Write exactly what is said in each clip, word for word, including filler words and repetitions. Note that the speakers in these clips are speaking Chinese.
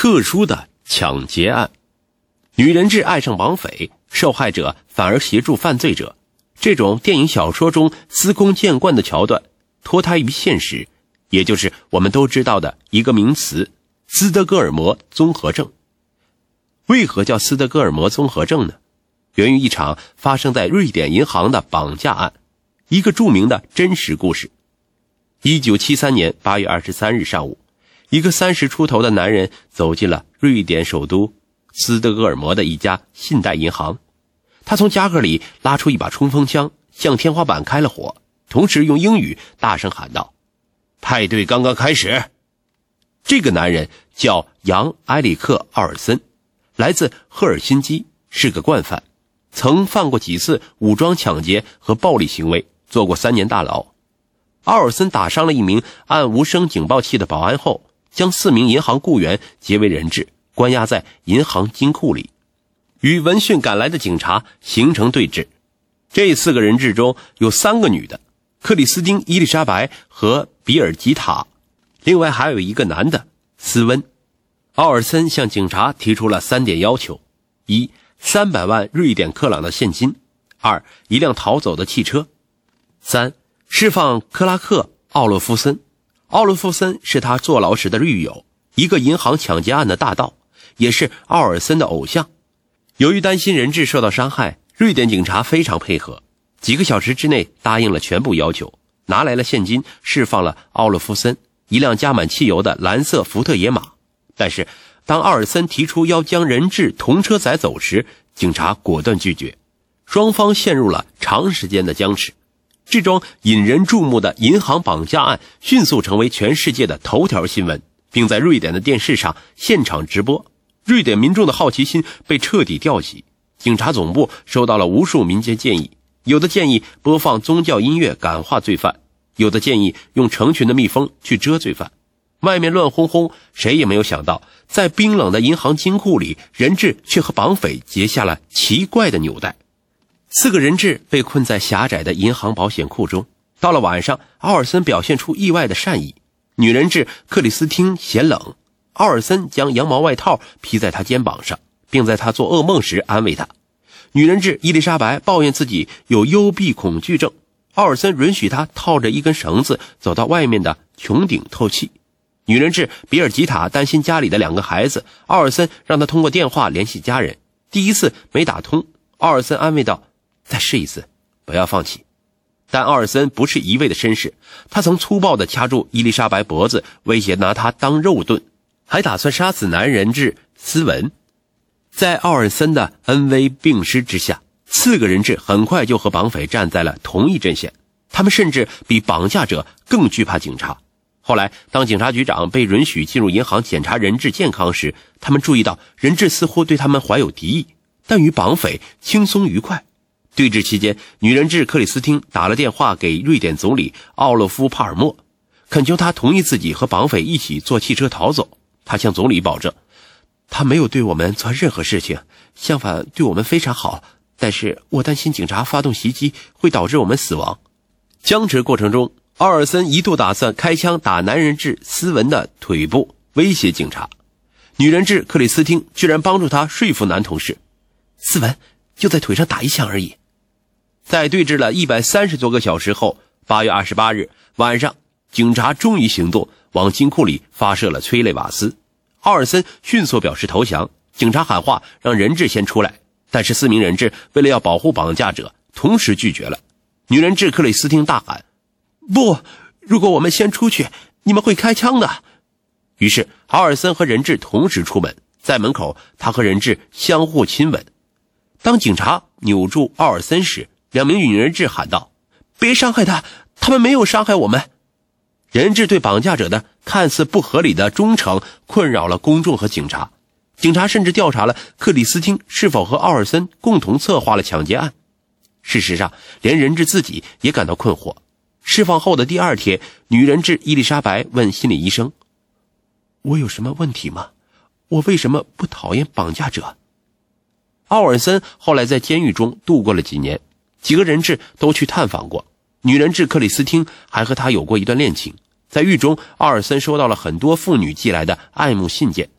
特殊的抢劫案。女人质爱上绑匪，受害者反而协助犯罪者，这种电影小说中司空见惯的桥段脱胎于现实，也就是我们都知道的一个名词——斯德哥尔摩综合症。为何叫斯德哥尔摩综合症呢？源于一场发生在瑞典银行的绑架案，一个著名的真实故事。一九七三年八月二十三日上午，一个三十出头的男人走进了瑞典首都斯德哥尔摩的一家信贷银行。他从夹克里拉出一把冲锋枪，向天花板开了火，同时用英语大声喊道：派对刚刚开始。这个男人叫杨埃里克·奥尔森，来自赫尔辛基，是个惯犯，曾犯过几次武装抢劫和暴力行为，坐过三年大牢。奥尔森打伤了一名按无声警报器的保安后，将四名银行雇员劫为人质，关押在银行金库里，与闻讯赶来的警察形成对峙。这四个人质中有三个女的，克里斯汀·伊丽莎白和比尔吉塔，另外还有一个男的，斯温。奥尔森向警察提出了三点要求：一、三百万瑞典克朗的现金；二、一辆逃走的汽车；三、释放克拉克·奥洛夫森。奥洛夫森是他坐牢时的狱友，一个银行抢劫案的大盗，也是奥尔森的偶像。由于担心人质受到伤害，瑞典警察非常配合，几个小时之内答应了全部要求，拿来了现金，释放了奥洛夫森，一辆加满汽油的蓝色福特野马。但是当奥尔森提出要将人质同车载走时，警察果断拒绝，双方陷入了长时间的僵持。这桩引人注目的银行绑架案迅速成为全世界的头条新闻，并在瑞典的电视上现场直播。瑞典民众的好奇心被彻底吊起，警察总部收到了无数民间建议，有的建议播放宗教音乐感化罪犯，有的建议用成群的蜜蜂去蛰罪犯。外面乱哄哄，谁也没有想到，在冰冷的银行金库里，人质却和绑匪结下了奇怪的纽带。四个人质被困在狭窄的银行保险库中。到了晚上，奥尔森表现出意外的善意。女人质克里斯汀嫌冷，奥尔森将羊毛外套披在她肩膀上，并在她做噩梦时安慰她。女人质伊丽莎白抱怨自己有幽闭恐惧症，奥尔森允许她套着一根绳子走到外面的穹顶透气。女人质比尔吉塔担心家里的两个孩子，奥尔森让她通过电话联系家人。第一次没打通，奥尔森安慰道：再试一次，不要放弃。但奥尔森不是一味的绅士，他曾粗暴地掐住伊丽莎白脖子，威胁拿她当肉盾，还打算杀死男人质斯文。在奥尔森的恩威并施之下，四个人质很快就和绑匪站在了同一阵线，他们甚至比绑架者更惧怕警察。后来当警察局长被允许进入银行检查人质健康时，他们注意到人质似乎对他们怀有敌意，但与绑匪轻松愉快。对峙期间，女人质克里斯汀打了电话给瑞典总理奥洛夫·帕尔默，恳求他同意自己和绑匪一起坐汽车逃走。他向总理保证，他没有对我们做任何事情，相反对我们非常好，但是我担心警察发动袭击会导致我们死亡。僵持过程中，奥尔森一度打算开枪打男人质斯文的腿部，威胁警察。女人质克里斯汀居然帮助他说服男同事，斯文就在腿上打一枪而已。在对峙了一百三十多个小时后，八月二十八日晚上，警察终于行动，往金库里发射了催泪瓦斯。奥尔森迅速表示投降，警察喊话让人质先出来，但是四名人质为了要保护绑架者，同时拒绝了。女人质克里斯汀大喊：不，如果我们先出去，你们会开枪的。于是奥尔森和人质同时出门，在门口他和人质相互亲吻。当警察扭住奥尔森时，两名女人质喊道：别伤害他，他们没有伤害我们。人质对绑架者的看似不合理的忠诚困扰了公众和警察，警察甚至调查了克里斯汀是否和奥尔森共同策划了抢劫案。事实上，连人质自己也感到困惑。释放后的第二天，女人质伊丽莎白问心理医生：我有什么问题吗？我为什么不讨厌绑架者？奥尔森后来在监狱中度过了几年，几个人质都去探访过。女人质克里斯汀还和他有过一段恋情。在狱中，奥尔森收到了很多妇女寄来的爱慕信件，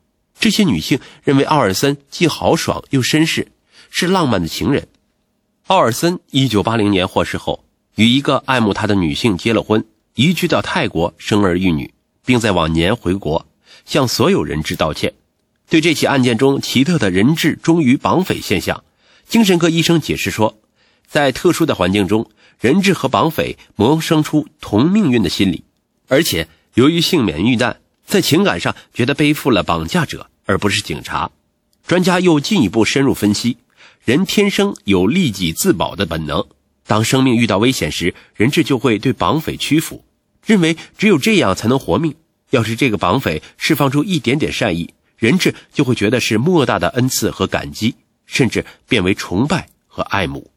这些女性认为奥尔森既豪爽又绅士，是浪漫的情人。奥尔森一九八零年获释后，与一个爱慕他的女性结了婚，移居到泰国生儿育女，并在往年回国向所有人质道歉。对这起案件中奇特的人质忠于绑匪现象，精神科医生解释说，在特殊的环境中，人质和绑匪萌生出同命运的心理，而且由于幸免遇难，在情感上觉得背负了绑架者而不是警察。专家又进一步深入分析，人天生有利己自保的本能，当生命遇到危险时，人质就会对绑匪屈服，认为只有这样才能活命。要是这个绑匪释放出一点点善意，人质就会觉得是莫大的恩赐和感激，甚至变为崇拜和爱慕。